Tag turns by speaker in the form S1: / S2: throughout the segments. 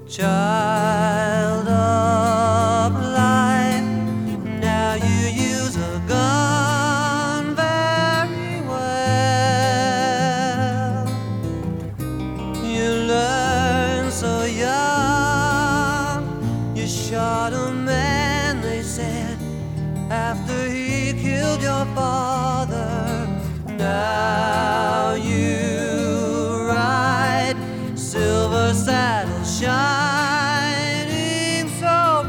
S1: Child of life, now you use a gun very well. You learn so young. You shot a man, they said, after he killed your father. Now you ride silver saddle shining so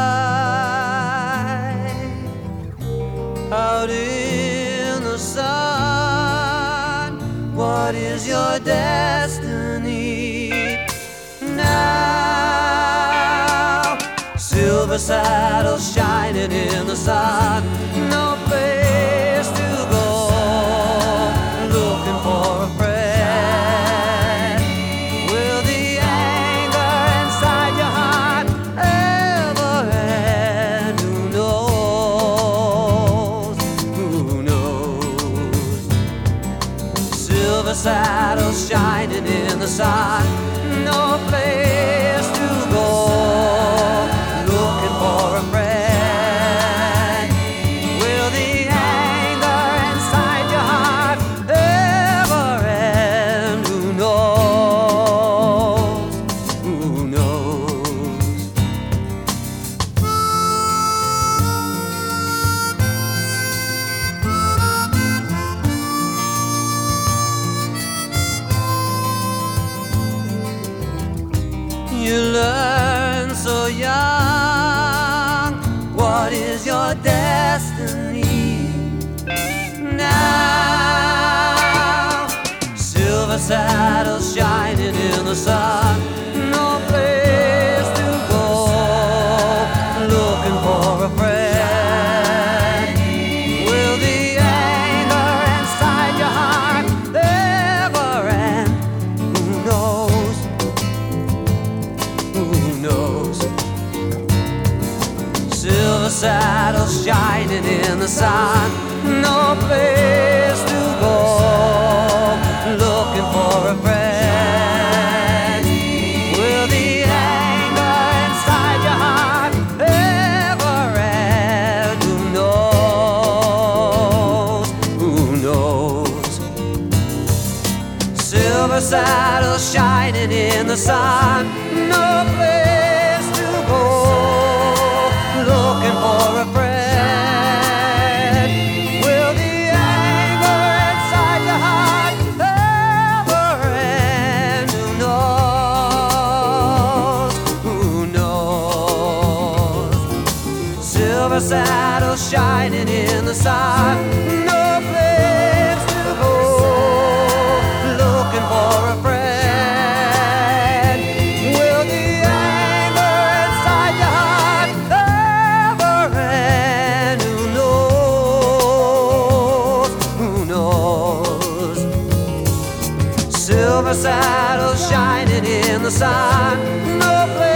S1: bright out in the sun. What is your destiny now? Silver saddle shining in the sun, no place to go, looking for a friend. Will the anger inside your heart ever end? Who knows? Who knows? Silver saddle shining in the sun, no place to go, looking for a friend. Will the anger inside your heart ever end? Who knows? Who knows? You learn so young. What is your destiny now? Silver saddle shining in the sun, no place to go, looking for a friend. Will the anger inside your heart ever end? Who knows? Who knows? Silver saddle shining in the sun, no place to go, looking for a friend. Will the anger inside your heart ever end? Who knows? Who knows? Silver saddle shining in the sun, no place to go, looking for a friend. Will the anger inside your heart ever end? Who knows? Who knows? Silver saddle shining in the sun, no place to go, looking for a friend. Will the anger inside your heart ever end? Who knows? Who knows? Silver saddle shining in the sun, no place